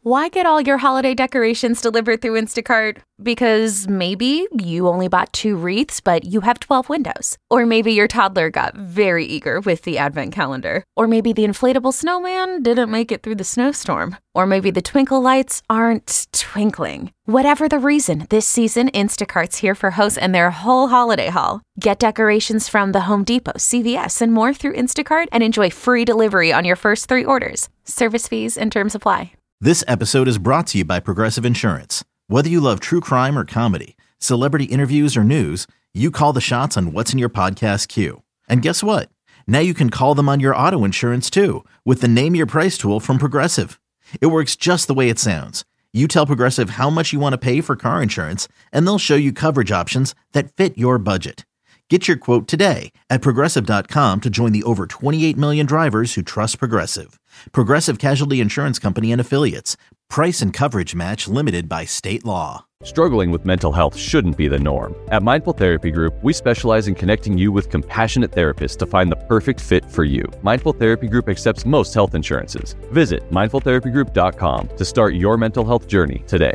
Why get all your holiday decorations delivered through Instacart? Because maybe you only bought 2 wreaths, but you have 12 windows. Or maybe your toddler got very eager with the advent calendar. Or maybe the inflatable snowman didn't make it through the snowstorm. Or maybe the twinkle lights aren't twinkling. Whatever the reason, this season, Instacart's here for hosts and their whole holiday haul. Get decorations from the Home Depot, CVS, and more through Instacart and enjoy free delivery on your first 3 orders. Service fees and terms apply. This episode is brought to you by Progressive Insurance. Whether you love true crime or comedy, celebrity interviews or news, you call the shots on what's in your podcast queue. And guess what? Now you can call them on your auto insurance too with the Name Your Price tool from Progressive. It works just the way it sounds. You tell Progressive how much you want to pay for car insurance, and they'll show you coverage options that fit your budget. Get your quote today at Progressive.com to join the over 28 million drivers who trust Progressive. Progressive Casualty Insurance Company and Affiliates. Price and coverage match limited by state law. Struggling with mental health shouldn't be the norm. At Mindful Therapy Group, we specialize in connecting you with compassionate therapists to find the perfect fit for you. Mindful Therapy Group accepts most health insurances. Visit mindfultherapygroup.com to start your mental health journey today.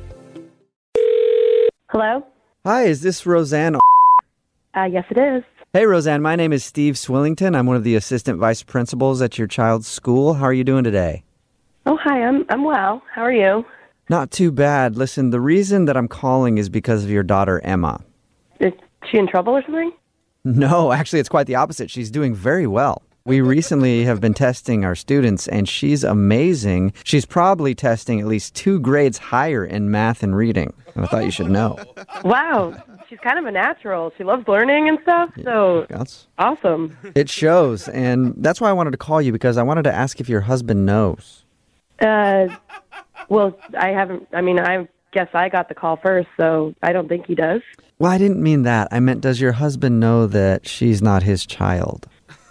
Hello? Hi, is this Roseanne? Yes, it is. Hey, Roseanne, my name is Steve Swillington. I'm one of the assistant vice principals at your child's school. How are you doing today? Oh, hi, I'm well. How are you? Not too bad. Listen, the reason that I'm calling is because of your daughter, Emma. Is she in trouble or something? No, actually, it's quite the opposite. She's doing very well. We recently have been testing our students, and she's amazing. She's probably testing at least 2 grades higher in math and reading. I thought you should know. Wow, she's kind of a natural. She loves learning and stuff, so That's awesome. It shows, and that's why I wanted to call you, because I wanted to ask if your husband knows. Well, I guess I got the call first, so I don't think he does. Well, I didn't mean that. I meant, does your husband know that she's not his child?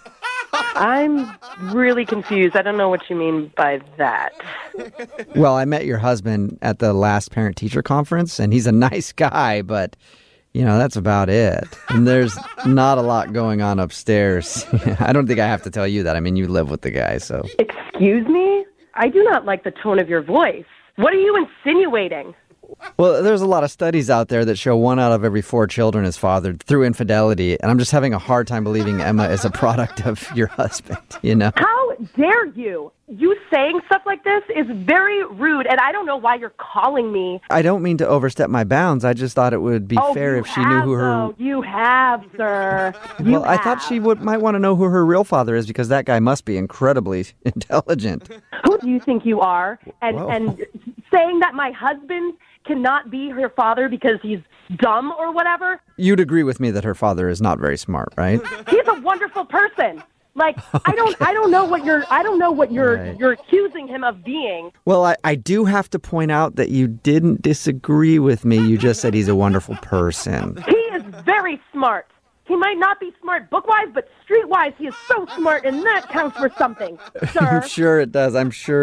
I'm really confused. I don't know what you mean by that. Well, I met your husband at the last parent-teacher conference, and he's a nice guy, but, that's about it. And there's not a lot going on upstairs. I don't think I have to tell you that. I mean, you live with the guy, so. Excuse me? I do not like the tone of your voice. What are you insinuating? Well, there's a lot of studies out there that show 1 out of every 4 children is fathered through infidelity, and I'm just having a hard time believing Emma is a product of your husband, How dare you? You saying stuff like this is very rude, and I don't know why you're calling me. I don't mean to overstep my bounds. I just thought it would be fair if she knew who her... You have, sir. Well, I thought she might want to know who her real father is, because that guy must be incredibly intelligent. Who do you think you are? And saying that my husband cannot be her father because he's dumb or whatever? You'd agree with me that her father is not very smart, right? He's a wonderful person. Like, I don't know what you're accusing him of being. Well, I do have to point out that you didn't disagree with me. You just said he's a wonderful person. He is very smart. He might not be smart book-wise, but street-wise, he is so smart, and that counts for something, sir. I'm sure it does.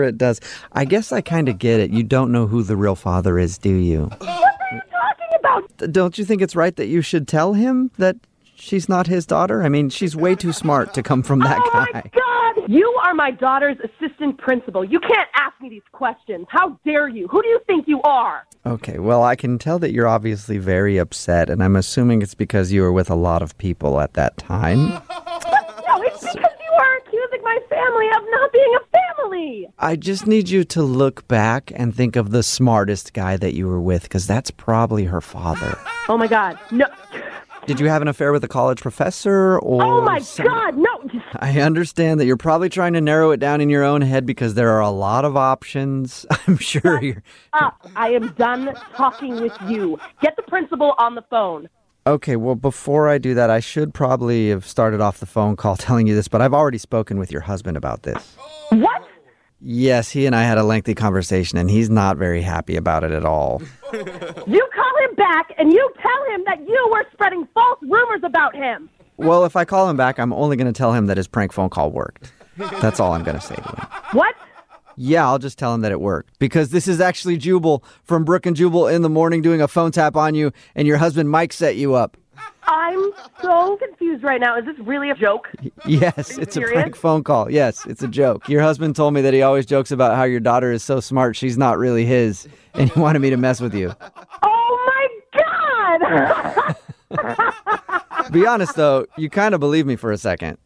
I guess I kind of get it. You don't know who the real father is, do you? What are you talking about? Don't you think it's right that you should tell him that she's not his daughter? I mean, she's way too smart to come from that guy. Oh, my God! You are my daughter's assistant principal. You can't ask me these questions. How dare you? Who do you think you are? Okay, well, I can tell that you're obviously very upset, and I'm assuming it's because you were with a lot of people at that time. No, it's because you are accusing my family of not being a family. I just need you to look back and think of the smartest guy that you were with, because that's probably her father. Oh, my God. No. Did you have an affair with a college professor or... Oh, my God, no! I understand that you're probably trying to narrow it down in your own head because there are a lot of options. I'm sure you're... I am done talking with you. Get the principal on the phone. Okay, well, before I do that, I should probably have started off the phone call telling you this, but I've already spoken with your husband about this. What? Yes, he and I had a lengthy conversation, and he's not very happy about it at all. You call him back, and you tell him that you were spreading false rumors about him. Well, if I call him back, I'm only going to tell him that his prank phone call worked. That's all I'm going to say to him. What? Yeah, I'll just tell him that it worked. Because this is actually Jubal from Brook and Jubal in the Morning doing a phone tap on you, and your husband Mike set you up. I'm so confused right now. Is this really a joke? Yes, it's serious? A prank phone call. Yes, it's a joke. Your husband told me that he always jokes about how your daughter is so smart she's not really his, and he wanted me to mess with you. Oh, my God! Be honest, though, you kind of believe me for a second.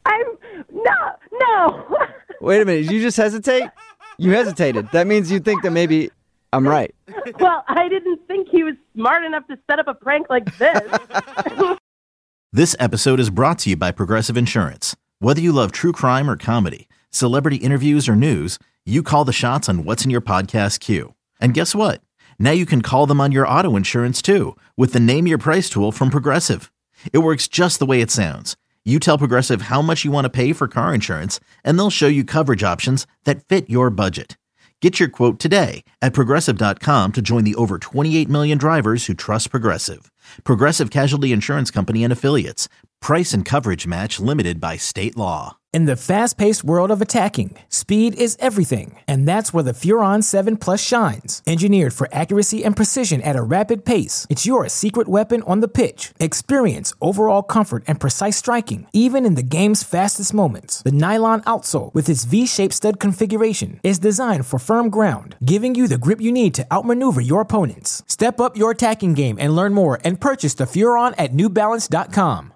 No. Wait a minute, you just hesitate? You hesitated. That means you think that maybe I'm right. Well, I didn't think he was smart enough to set up a prank like this. This episode is brought to you by Progressive Insurance. Whether you love true crime or comedy, celebrity interviews or news, you call the shots on what's in your podcast queue. And guess what? Now you can call them on your auto insurance too with the Name Your Price tool from Progressive. It works just the way it sounds. You tell Progressive how much you want to pay for car insurance, and they'll show you coverage options that fit your budget. Get your quote today at Progressive.com to join the over 28 million drivers who trust Progressive. Progressive Casualty Insurance Company and Affiliates. Price and coverage match limited by state law. In the fast-paced world of attacking, speed is everything, and that's where the Furon 7 Plus shines. Engineered for accuracy and precision at a rapid pace, it's your secret weapon on the pitch. Experience overall comfort and precise striking, even in the game's fastest moments. The nylon outsole, with its V-shaped stud configuration, is designed for firm ground, giving you the grip you need to outmaneuver your opponents. Step up your attacking game and learn more and purchase the Furon at NewBalance.com.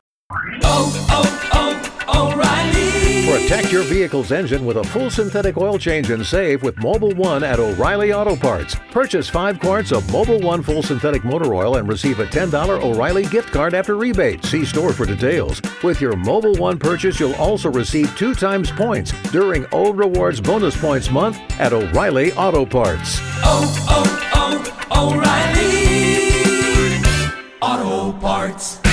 O'Reilly. Protect your vehicle's engine with a full synthetic oil change and save with Mobil 1 at O'Reilly Auto Parts. Purchase 5 quarts of Mobil 1 full synthetic motor oil and receive a $10 O'Reilly gift card after rebate. See store for details. With your Mobil 1 purchase, you'll also receive 2 times points during Old Rewards Bonus Points Month at O'Reilly Auto Parts. O'Reilly Auto Parts.